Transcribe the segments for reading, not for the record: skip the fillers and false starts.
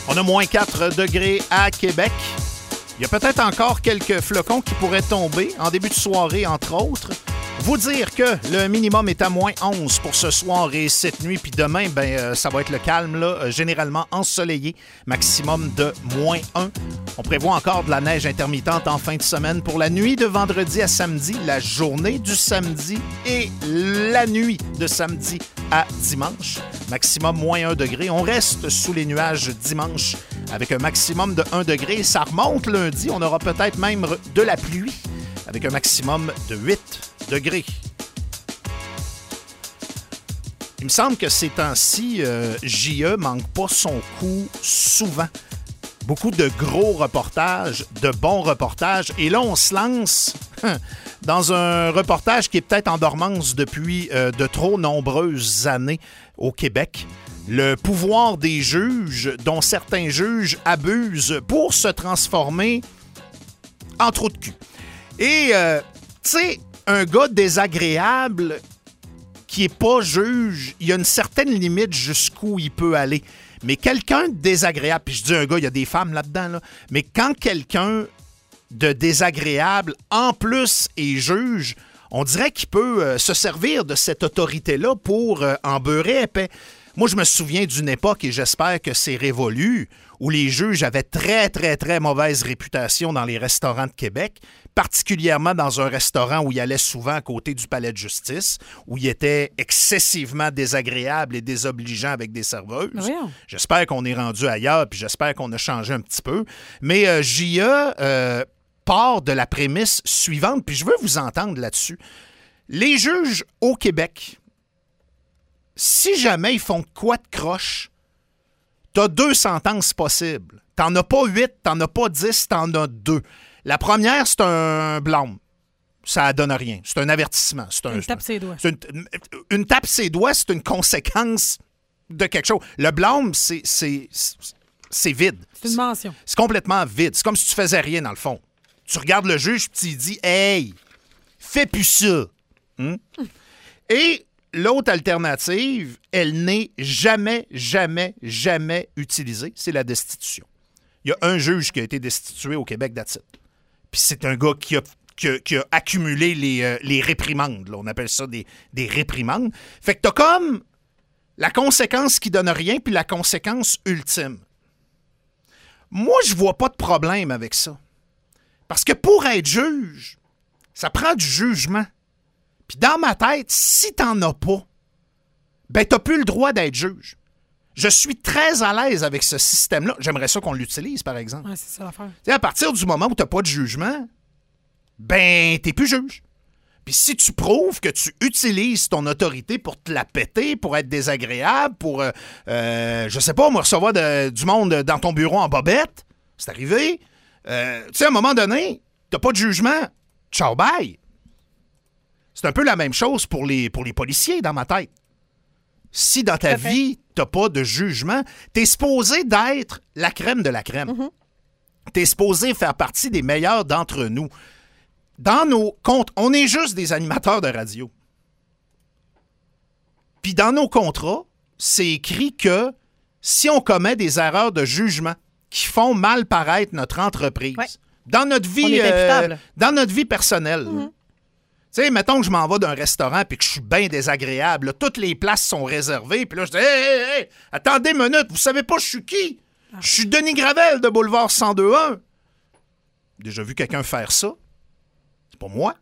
On a moins 4 degrés à Québec. Il y a peut-être encore quelques flocons qui pourraient tomber en début de soirée, entre autres. Vous dire que le minimum est à moins 11 pour ce soir et cette nuit. Puis demain, ça va être le calme, là, généralement ensoleillé. Maximum de moins 1. On prévoit encore de la neige intermittente en fin de semaine pour la nuit de vendredi à samedi, la journée du samedi et la nuit de samedi à dimanche. Maximum moins 1 degré. On reste sous les nuages dimanche avec un maximum de 1 degré. Ça remonte lundi. On aura peut-être même de la pluie avec un maximum de 8 degrés. Il me semble que ces temps-ci, J.E. manque pas son coup souvent. Beaucoup de gros reportages, de bons reportages. Et là, on se lance dans un reportage qui est peut-être en dormance depuis de trop nombreuses années au Québec. Le pouvoir des juges, dont certains juges abusent pour se transformer en trou de cul. Et, tu sais, un gars désagréable qui n'est pas juge, il y a une certaine limite jusqu'où il peut aller. Mais quelqu'un de désagréable, puis je dis un gars, il y a des femmes là-dedans, là, mais quand quelqu'un de désagréable, en plus, est juge, on dirait qu'il peut se servir de cette autorité-là pour en beurrer épais. Moi, je me souviens d'une époque, et j'espère que c'est révolu, où les juges avaient très, très, très mauvaise réputation dans les restaurants de Québec, particulièrement dans un restaurant où il allait souvent à côté du palais de justice, où il était excessivement désagréable et désobligeant avec des serveuses. Oui. J'espère qu'on est rendu ailleurs, puis j'espère qu'on a changé un petit peu. Mais J.E. part de la prémisse suivante, puis je veux vous entendre là-dessus. Les juges au Québec, si jamais ils font de quoi de croche, t'as 2 sentences possibles. T'en as pas 8, t'en as pas 10, t'en as 2. La première, c'est un blâme. Ça donne rien. C'est un avertissement. Une tape ses doigts. Une tape ses doigts, c'est une conséquence de quelque chose. Le blâme, c'est vide. C'est une mention. C'est complètement vide. C'est comme si tu faisais rien, dans le fond. Tu regardes le juge, puis tu dis « Hey, fais plus ça. » Et l'autre alternative, elle n'est jamais, jamais, jamais utilisée. C'est la destitution. Il y a un juge qui a été destitué au Québec d'Atit. Puis c'est un gars qui a accumulé les réprimandes. Là. On appelle ça des réprimandes. Fait que t'as comme la conséquence qui donne rien, puis la conséquence ultime. Moi, je vois pas de problème avec ça. Parce que pour être juge, ça prend du jugement. Puis dans ma tête, si t'en as pas, t'as plus le droit d'être juge. Je suis très à l'aise avec ce système-là. J'aimerais ça qu'on l'utilise, par exemple. Ouais, c'est ça l'affaire. À partir du moment où t'as pas de jugement, t'es plus juge. Puis si tu prouves que tu utilises ton autorité pour te la péter, pour être désagréable, pour, je sais pas, moi, recevoir du monde dans ton bureau en bobette, c'est arrivé. À un moment donné, t'as pas de jugement, ciao, bye. C'est un peu la même chose pour les policiers, dans ma tête. Si dans ta vie, t'as pas de jugement, t'es supposé d'être la crème de la crème. Mm-hmm. T'es supposé faire partie des meilleurs d'entre nous. Dans nos comptes, on est juste des animateurs de radio. Puis dans nos contrats, c'est écrit que si on commet des erreurs de jugement qui font mal paraître notre entreprise, dans notre vie personnelle, tu sais, mettons que je m'en vais d'un restaurant puis que je suis bien désagréable. Là, toutes les places sont réservées. Puis là, je dis, hey, attendez une minute, vous savez pas je suis qui? Je suis Denis Gravel de Boulevard 102.1. Déjà vu quelqu'un faire ça? C'est pas moi.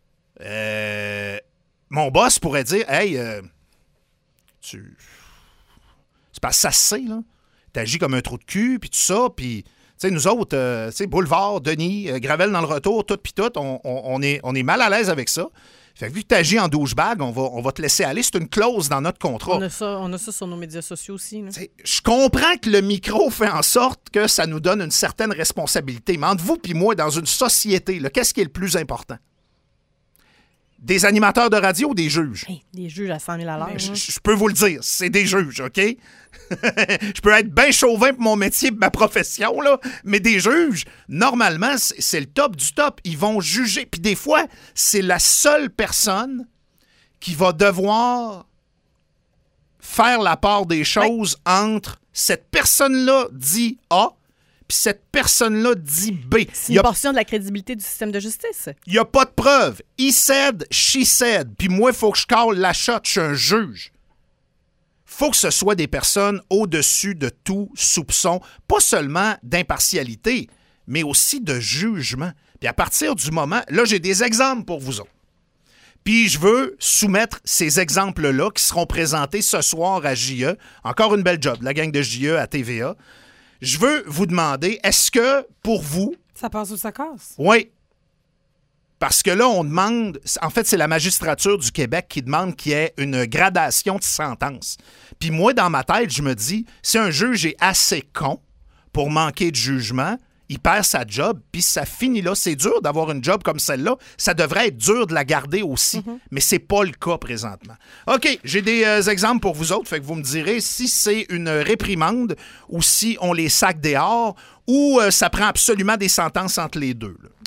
Mon boss pourrait dire, hey, c'est parce que ça se sait, là. T'agis comme un trou de cul, puis tout ça, puis... Tu sais, nous autres, Boulevard, Denis, Gravel dans le retour, tout, on est mal à l'aise avec ça. Fait que vu que tu agis en douchebag, on va te laisser aller. C'est une clause dans notre contrat. On a ça sur nos médias sociaux aussi. Je comprends que le micro fait en sorte que ça nous donne une certaine responsabilité. Mais entre vous et moi, dans une société, là, qu'est-ce qui est le plus important? Des animateurs de radio ou des juges? Hey, des juges à 100 000 à l'heure. Je peux vous le dire, c'est des juges, OK? Je peux être bien chauvin pour mon métier, pour ma profession, là, mais des juges, normalement, c'est le top du top. Ils vont juger. Puis des fois, c'est la seule personne qui va devoir faire la part des choses entre cette personne-là dit A puis cette personne-là dit B. C'est une portion de la crédibilité du système de justice. Il n'y a pas de preuve. He said, she said. Puis moi, il faut que je cale la shot. Je suis un juge. Faut que ce soit des personnes au-dessus de tout soupçon, pas seulement d'impartialité, mais aussi de jugement. Puis à partir du moment... Là, j'ai des exemples pour vous autres. Puis je veux soumettre ces exemples-là qui seront présentés ce soir à JE. Encore une belle job, la gang de JE à TVA. Je veux vous demander, est-ce que, pour vous... Ça passe ou ça casse? Oui. Parce que là, on demande... En fait, c'est la magistrature du Québec qui demande qu'il y ait une gradation de sentence. Puis moi, dans ma tête, je me dis, si un juge est assez con pour manquer de jugement, il perd sa job, puis ça finit là. C'est dur d'avoir une job comme celle-là. Ça devrait être dur de la garder aussi, mais c'est pas le cas présentement. OK, j'ai des exemples pour vous autres, fait que vous me direz si c'est une réprimande ou si on les sac dehors ou ça prend absolument des sentences entre les deux. Là.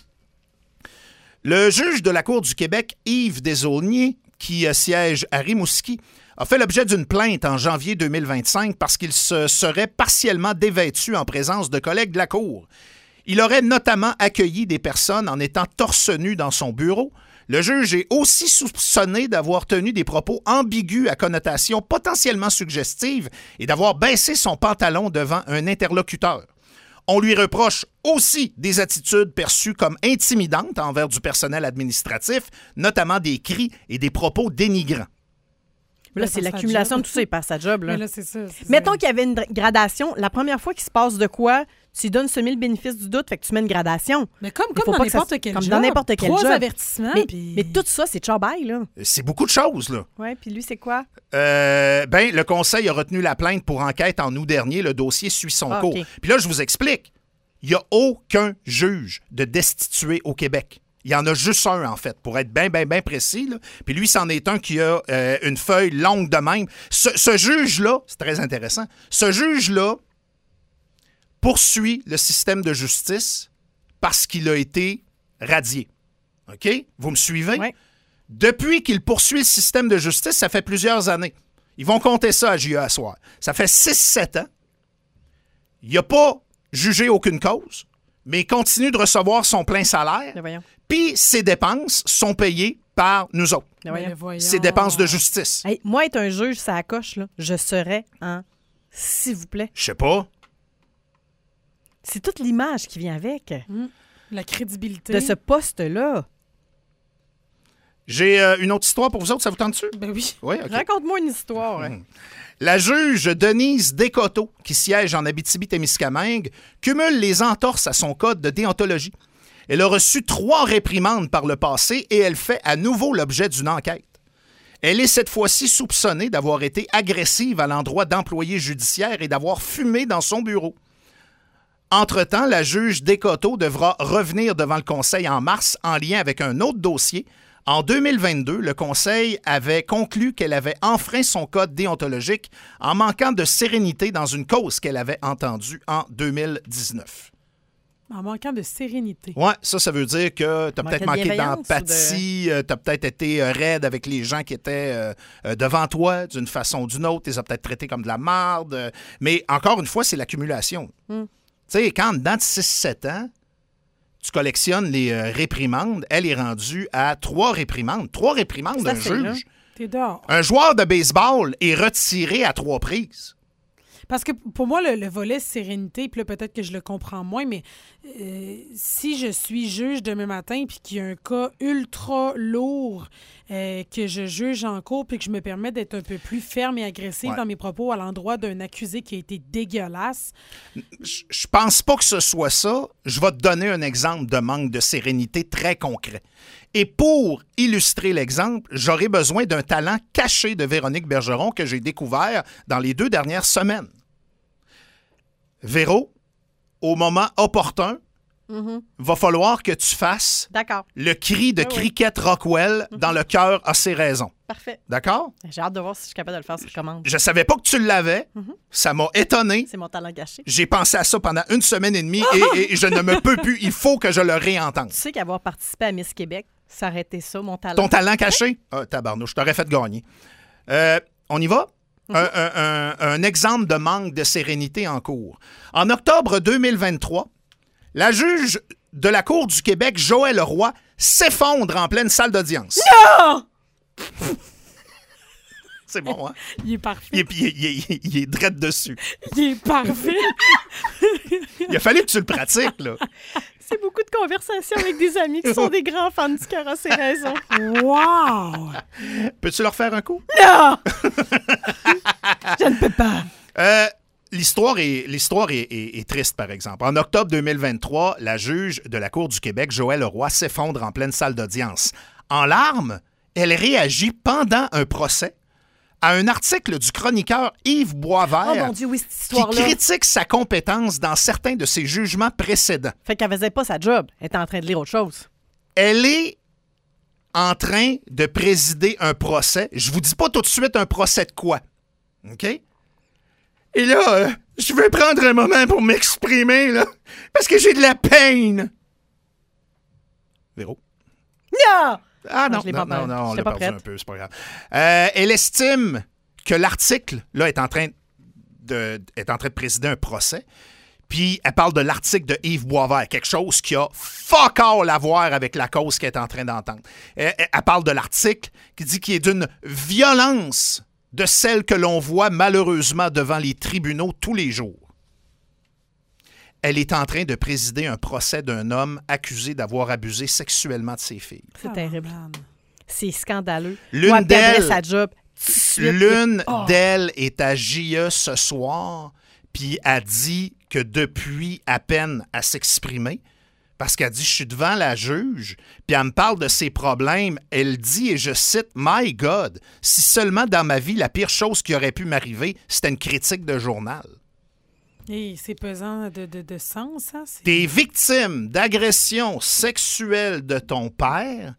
Le juge de la Cour du Québec, Yves Desaulniers, qui siège à Rimouski, a fait l'objet d'une plainte en janvier 2025 parce qu'il se serait partiellement dévêtu en présence de collègues de la Cour. Il aurait notamment accueilli des personnes en étant torse nu dans son bureau. Le juge est aussi soupçonné d'avoir tenu des propos ambigus à connotation potentiellement suggestive et d'avoir baissé son pantalon devant un interlocuteur. On lui reproche aussi des attitudes perçues comme intimidantes envers du personnel administratif, notamment des cris et des propos dénigrants. Là, c'est l'accumulation de tout ça, il perd sa job. Là. Mais là, c'est ça. Mettons qu'il y avait une gradation. La première fois qu'il se passe de quoi, tu lui donnes semi le bénéfice du doute, fait que tu mets une gradation. Mais comme dans n'importe quel job. Comme dans n'importe quel job. 3 avertissements. Mais tout ça, c'est ciao-bye, là. C'est beaucoup de choses, là. Oui, puis lui, c'est quoi? Le conseil a retenu la plainte pour enquête en août dernier. Le dossier suit son cours. Okay. Puis là, je vous explique. Il n'y a aucun juge de destitué au Québec. Il y en a juste un, en fait, pour être bien précis. Là. Puis lui, c'en est un qui a une feuille longue de même. Ce juge-là, c'est très intéressant, ce juge-là poursuit le système de justice parce qu'il a été radié. OK? Vous me suivez? Oui. Depuis qu'il poursuit le système de justice, ça fait plusieurs années. Ils vont compter ça à JE à soir. Ça fait 6-7 ans. Il n'a pas jugé aucune cause, mais il continue de recevoir son plein salaire. Puis ses dépenses sont payées par nous autres. Ses dépenses de justice. Hey, moi, être un juge, ça coche, là. Je serais en... S'il vous plaît. Je sais pas. C'est toute l'image qui vient avec. La crédibilité. De ce poste-là. J'ai une autre histoire pour vous autres. Ça vous tente-tu? Ben oui. Okay. Raconte-moi une histoire. La juge Denise Descoteaux, qui siège en Abitibi-Témiscamingue, cumule les entorses à son code de déontologie. Elle a reçu 3 réprimandes par le passé et elle fait à nouveau l'objet d'une enquête. Elle est cette fois-ci soupçonnée d'avoir été agressive à l'endroit d'employés judiciaires et d'avoir fumé dans son bureau. Entre-temps, la juge Descoteaux devra revenir devant le Conseil en mars en lien avec un autre dossier. En 2022, le Conseil avait conclu qu'elle avait enfreint son code déontologique en manquant de sérénité dans une cause qu'elle avait entendue en 2019. En manquant de sérénité. Oui, ça veut dire que tu as peut-être manqué d'empathie, tu as peut-être été raide avec les gens qui étaient devant toi d'une façon ou d'une autre, tu les as peut-être traités comme de la marde. Mais encore une fois, c'est l'accumulation. Tu sais, quand dans 6-7 ans, tu collectionnes les réprimandes, elle est rendue à 3 réprimandes. 3 réprimandes d'un juge. T'es dehors. Un joueur de baseball est retiré à 3 prises. Parce que pour moi, le volet sérénité, puis là, peut-être que je le comprends moins, mais si je suis juge demain matin puis qu'il y a un cas ultra lourd que je juge en cours puis que je me permets d'être un peu plus ferme et agressive dans mes propos à l'endroit d'un accusé qui a été dégueulasse. Je pense pas que ce soit ça. Je vais te donner un exemple de manque de sérénité très concret. Et pour illustrer l'exemple, j'aurai besoin d'un talent caché de Véronique Bergeron que j'ai découvert dans les 2 dernières semaines. Véro, au moment opportun, va falloir que tu fasses le cri de Cricket Rockwell dans Le cœur a ses raisons. Parfait. D'accord? J'ai hâte de voir si je suis capable de le faire sur commande. Je savais pas que tu l'avais. Ça m'a étonné. C'est mon talent caché. J'ai pensé à ça pendant 1 semaine et demie et je ne me peux plus. Il faut que je le réentende. Tu sais qu'avoir participé à Miss Québec, ça aurait été ça, mon talent. Ton talent caché? Ah, tabarnouche, je t'aurais fait gagner. On y va? un exemple de manque de sérénité en cours. En octobre 2023, la juge de la Cour du Québec, Joëlle Roy, s'effondre en pleine salle d'audience. Non! C'est bon, hein? Il est parfait. Il est drette dessus. Il est parfait. Il a fallu que tu le pratiques, là. C'est beaucoup de conversations avec des amis qui sont des grands fans du Carrosse et raison. Wow! Peux-tu leur faire un coup? Non! Je ne peux pas. L'histoire est triste, par exemple. En octobre 2023, la juge de la Cour du Québec, Joëlle Roy, s'effondre en pleine salle d'audience. En larmes, elle réagit pendant un procès à un article du chroniqueur Yves Boisvert Oh mon Dieu, oui, cette qui histoire-là. critique sa compétence dans certains de ses jugements précédents. Fait qu'elle faisait pas sa job. Elle était en train de lire autre chose. Elle est en train de présider un procès. Je vous dis pas tout de suite un procès de quoi. OK? Et là, je vais prendre un moment pour m'exprimer, là, parce que j'ai de la peine. Véro? Non! Ah non, je l'ai pas perdu. on J'étais l'a pas perdu prête. un peu, c'est pas grave. Elle estime que l'article, là, est en train de présider un procès. Puis elle parle de l'article de Yves Boisvert, quelque chose qui a fuck all à voir avec la cause qu'elle est en train d'entendre. Elle parle de l'article qui dit qu'il est d'une violence de celle que l'on voit malheureusement devant les tribunaux tous les jours. Elle est en train de présider un procès d'un homme accusé d'avoir abusé sexuellement de ses filles. C'est terrible. man. C'est scandaleux. L'une Moi, elle perdrait d'elles- sa job. tout de suite. L'une d'elles est à JE ce soir, puis a dit que depuis à peine à s'exprimer, parce qu'elle dit « Je suis devant la juge », puis elle me parle de ses problèmes. Elle dit, et je cite, « My God, si seulement dans ma vie, la pire chose qui aurait pu m'arriver, c'était une critique de journal. » Hey, c'est pesant de sens, hein? T'es victime d'agression sexuelle de ton père,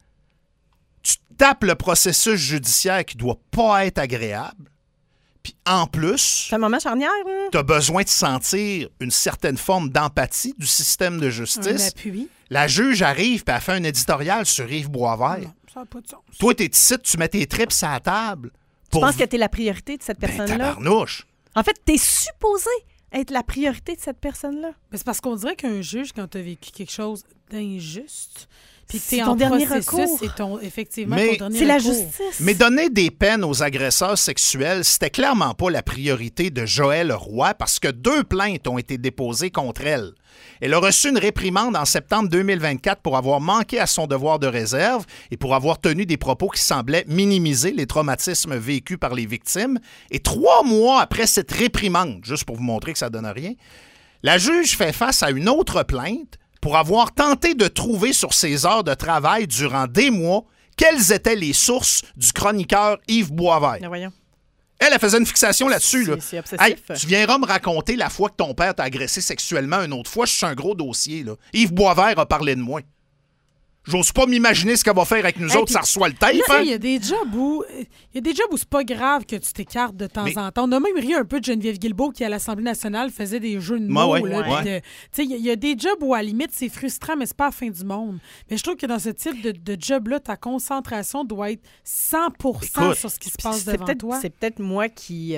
tu tapes le processus judiciaire qui doit pas être agréable, puis en plus, C'est un moment charnière, là. tu as besoin de sentir une certaine forme d'empathie du système de Un justice. appui. La juge arrive et elle fait un éditorial sur Yves Boisvert. Non, ça n'a pas de sens. Toi, t'es ici, tu mets tes tripes à la table. Tu penses que t'es la priorité de cette Ben, personne-là? tabarnouche. En fait, t'es supposé être la priorité de cette personne-là. Mais c'est parce qu'on dirait qu'un juge, quand tu as vécu quelque chose d'injuste, puis que C'est tu es ton en dernier processus, recours. c'est effectivement Mais ton dernier C'est la recours. justice. Mais donner des peines aux agresseurs sexuels, c'était clairement pas la priorité de Joëlle Roy parce que 2 plaintes ont été déposées contre elle. Elle a reçu une réprimande en septembre 2024 pour avoir manqué à son devoir de réserve et pour avoir tenu des propos qui semblaient minimiser les traumatismes vécus par les victimes. Et 3 mois après cette réprimande, juste pour vous montrer que ça donne rien, la juge fait face à une autre plainte pour avoir tenté de trouver sur ses heures de travail durant des mois quelles étaient les sources du chroniqueur Yves Boisvert. Mais voyons. Elle faisait une fixation là-dessus. Là. C'est obsessif. Hey, tu viendras me raconter la fois que ton père t'a agressé sexuellement une autre fois. Je suis un gros dossier. Là. Yves Boisvert a parlé de moi. J'ose pas m'imaginer ce qu'elle va faire avec nous autres, puis- ça reçoit le tape. Tu sais, Hein? il y a des jobs où c'est pas grave que tu t'écartes de temps Mais- en temps. On a même ri un peu de Geneviève Guilbeault qui, à l'Assemblée nationale, faisait des jeux de Ouais, mots. ouais, là, ouais. puis tu sais, il y a des jobs où, à la limite, c'est frustrant, mais c'est pas la fin du monde. Mais je trouve que dans ce type de job-là, ta concentration doit être 100% Écoute, sur ce qui se Puis passe devant toi. C'est peut-être moi qui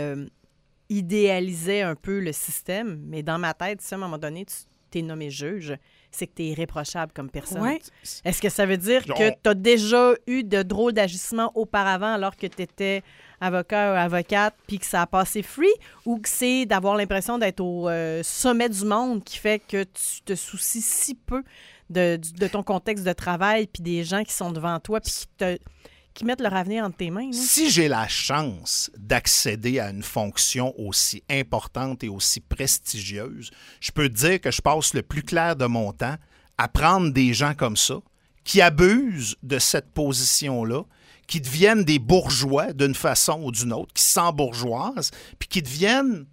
idéalisais un peu le système, mais dans ma tête, si à un moment donné, tu t'es nommé juge, c'est que tu es irréprochable comme personne. Ouais. Est-ce que ça veut dire On- que tu as déjà eu de drôles d'agissements auparavant alors que tu étais avocat ou avocate puis que ça a passé free, ou que c'est d'avoir l'impression d'être au sommet du monde qui fait que tu te soucies si peu de ton contexte de travail puis des gens qui sont devant toi puis qui mettent leur avenir entre tes mains? là? Si j'ai la chance d'accéder à une fonction aussi importante et aussi prestigieuse, je peux te dire que je passe le plus clair de mon temps à prendre des gens comme ça, qui abusent de cette position-là, qui deviennent des bourgeois d'une façon ou d'une autre, qui s'embourgeoisent, puis qui deviennent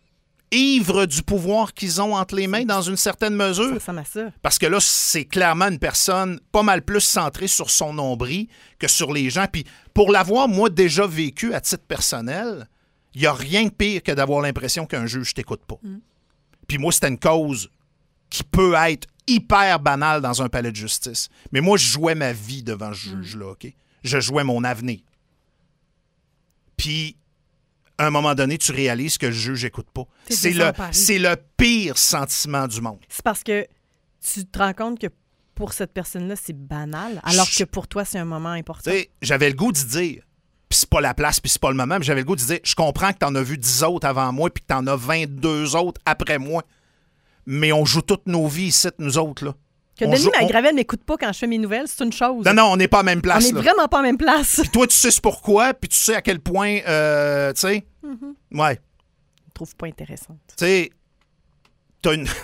ivres du pouvoir qu'ils ont entre les mains dans une certaine Ça mesure. ressemble à ça. Parce que là, c'est clairement une personne pas mal plus centrée sur son nombril que sur les gens. Puis pour l'avoir, moi, déjà vécu à titre personnel, il n'y a rien de pire que d'avoir l'impression qu'un juge t'écoute pas. Puis moi, c'était une cause qui peut être hyper banale dans un palais de justice. Mais moi, je jouais ma vie devant ce juge-là, OK? Je jouais mon avenir. Puis à un moment donné, tu réalises que le juge n'écoute pas. T'es C'est désemparé. le pire sentiment du monde. C'est parce que tu te rends compte que pour cette personne-là, c'est banal, alors que pour toi, c'est un moment important. Tu sais, j'avais le goût d'y dire, puis c'est pas la place, puis c'est pas le moment, mais j'avais le goût d'y dire, je comprends que t'en as vu 10 autres avant moi, puis que t'en as 22 autres après moi, mais on joue toutes nos vies ici, nous autres, là. Que On Denis joue- McGravel m'écoute pas quand je fais mes nouvelles, c'est une chose. Non, on n'est pas à la même On place, n'est là. vraiment pas en même place. Puis toi, tu sais c'est pourquoi, puis tu sais à quel point, tu sais, ouais, Je trouve pas intéressante. tu sais, t'as une...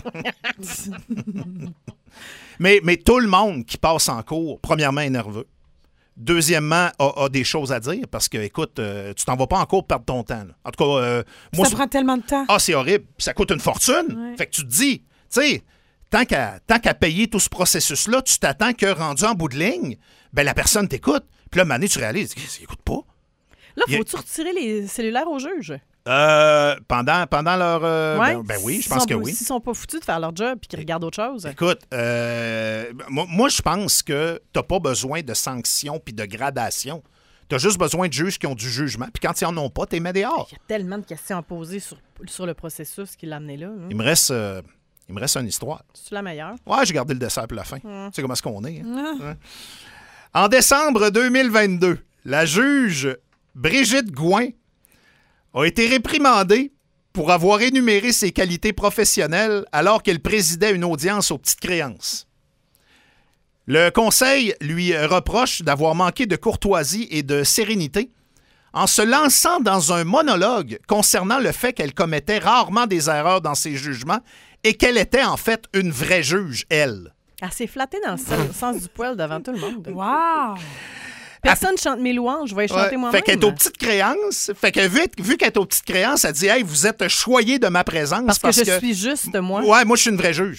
mais tout le monde qui passe en cours, premièrement, est nerveux. Deuxièmement, a des choses à dire parce que, écoute, tu t'en vas pas en cours perdre ton temps. Là. En tout cas, moi, Ça prend tellement de temps. c'est horrible. Puis ça coûte une fortune. Ouais. Fait que tu te dis, tu sais, tant qu'à payer tout ce processus-là, tu t'attends que, rendu en bout de ligne, ben la personne t'écoute. Puis là, un moment donné, tu réalises, il écoute pas. Là, Il y a- faut-tu retirer les cellulaires au juge? Pendant leur... Ouais. ben oui, je S'ils pense sont que pas- oui. S'ils sont pas foutus de faire leur job et qu'ils regardent autre chose. Écoute, moi, je pense que t'as pas besoin de sanctions puis de gradation. T'as juste besoin de juges qui ont du jugement. Puis quand ils en ont pas, t'es mets dehors. Il y a tellement de questions à poser sur le processus qui l'a amené là. Hein. Il me reste une histoire. C'est la meilleure. Ouais, j'ai gardé le dessert pour la fin. Tu sais comment est-ce qu'on est. Hein? Ouais. En décembre 2022, la juge Brigitte Gouin a été réprimandée pour avoir énuméré ses qualités professionnelles alors qu'elle présidait une audience aux petites créances. Le conseil lui reproche d'avoir manqué de courtoisie et de sérénité en se lançant dans un monologue concernant le fait qu'elle commettait rarement des erreurs dans ses jugements et qu'elle était en fait une vraie juge, elle. Elle s'est flattée dans le sens du poil devant tout le monde. Wow! Personne chante mes louanges, je vais y chanter Ouais. moi-même. Fait qu'elle est aux petites créances. Fait que vu qu'elle est aux petites créances, elle dit « Hey, vous êtes choyés de ma présence. » Parce que je suis juste moi. Ouais, moi, je suis une vraie juge.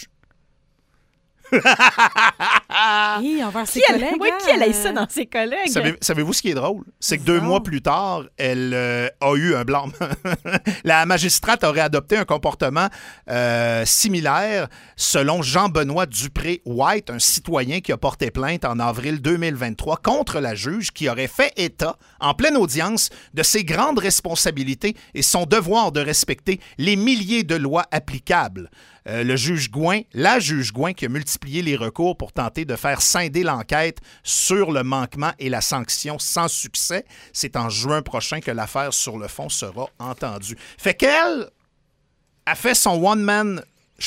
Hey, envers ses Qui elle, collègues. ouais, hein? qui elle a ça dans ses collègues? Savez-vous ce qui est drôle? C'est que 2 mois plus tard, elle a eu un blâme. La magistrate aurait adopté un comportement similaire selon Jean-Benoît Dupré-White, un citoyen qui a porté plainte en avril 2023 contre la juge qui aurait fait état, en pleine audience, de ses grandes responsabilités et son devoir de respecter les milliers de lois applicables. La juge Gouin qui a multiplié les recours pour tenter de faire scinder l'enquête sur le manquement et la sanction sans succès. C'est en juin prochain que l'affaire sur le fond sera entendue. Fait qu'elle a fait son one-woman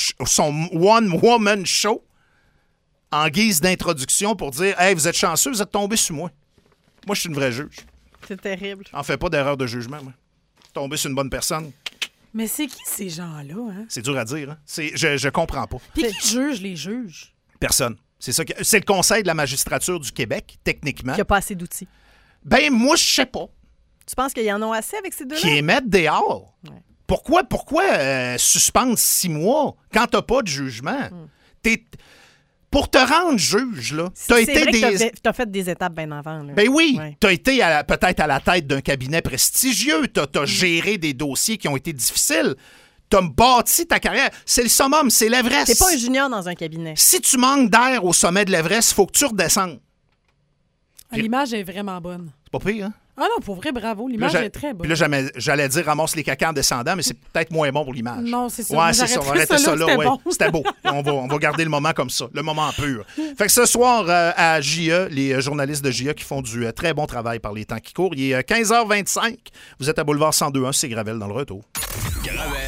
show en guise d'introduction pour dire « Hey, vous êtes chanceux, vous êtes tombé sur moi. Moi, je suis une vraie juge. C'est terrible. En fais pas d'erreur de jugement, moi. Tombé sur une bonne personne. » Mais c'est qui ces gens-là? Hein? C'est dur à dire. Hein? Je comprends pas. Puis qui juge les juges? Personne. C'est le Conseil de la magistrature du Québec, techniquement. Qui n'a pas assez d'outils. Ben, moi, je sais pas. Tu penses qu'ils en ont assez avec ces deux-là? Qui émettent dehors. Ouais. Pourquoi suspendre 6 mois quand t'as pas de jugement? Pour te rendre juge, là, t'as C'est été vrai des... que t'as fait des étapes bien avant. Là. Ben oui, Ouais. t'as été peut-être à la tête d'un cabinet prestigieux, t'as géré des dossiers qui ont été difficiles, t'as bâti ta carrière. C'est le summum, c'est l'Everest. T'es pas un junior dans un cabinet. Si tu manques d'air au sommet de l'Everest, il faut que tu redescendes. L'image est vraiment bonne. C'est pas pire, hein? Ah non, pour vrai, bravo. L'image est très bonne. Puis là, j'allais dire ramasse les caca en descendant, mais c'est peut-être moins bon pour l'image. Non, c'est ça. Ouais, Mais c'est ça. On va j'arrêterais arrêter ça là. c'était Ouais. bon. C'était beau. On va garder le moment comme ça, le moment pur. Fait que ce soir, à JE, les journalistes de JE qui font du très bon travail par les temps qui courent, il est 15h25. Vous êtes à Boulevard 102.1, c'est Gravel dans le retour.